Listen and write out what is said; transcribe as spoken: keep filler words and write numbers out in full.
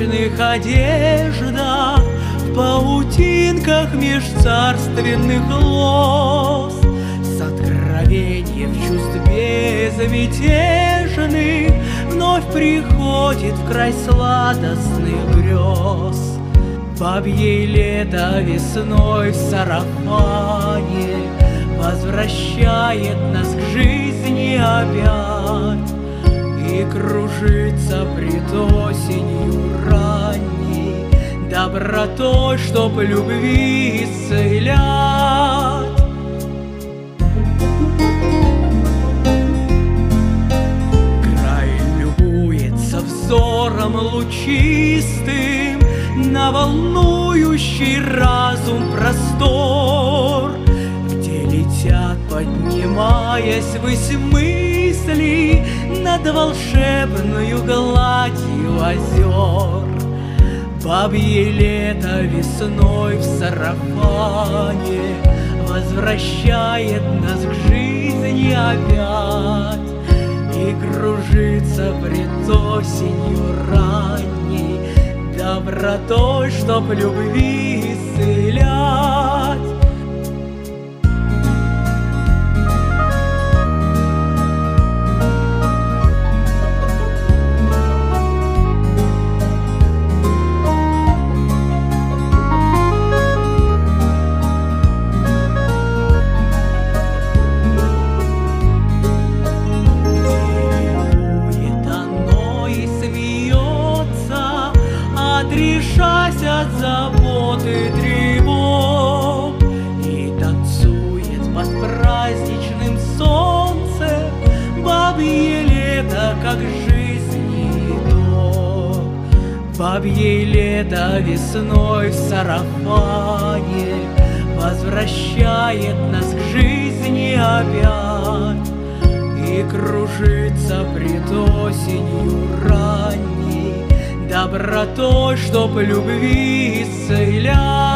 праздничных одеждах, в паутинках межцарственных лос, с откровением чувств безмятежных вновь приходит в край сладостных грез. Бабье лето весной в сарафане возвращает нас к жизни опять и кружится пред осенью ранней добротой, чтоб любви исцелять. Край любуется взором лучистым на волнующий разум простор, где летят, поднимаясь ввысь мысли над волшебную гладью озер. Бабье лето весной в сарафане возвращает нас к жизни опять и кружится пред осенью ранней добротой, чтоб любви исцелять. Отрешась от забот и тревог, и танцует под праздничным солнцем бабье лето, как жизни итог. Бабье лето весной в сарафане возвращает нас к жизни опять и кружится пред осенью ранней добротой, чтоб любви исцелять.